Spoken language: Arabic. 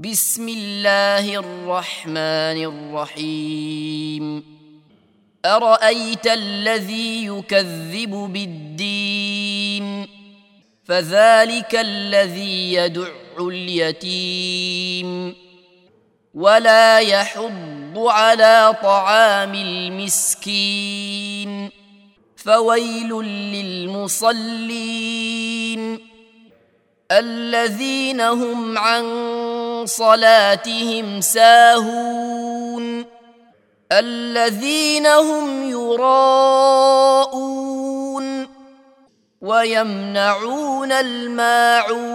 بسم الله الرحمن الرحيم أرأيت الذي يكذب بالدين فذلك الذي يدع اليتيم ولا يحض على طعام المسكين فويل للمصلين الذين هم عن صلاتهم ساهون الذين هم يراءون ويمنعون الماعون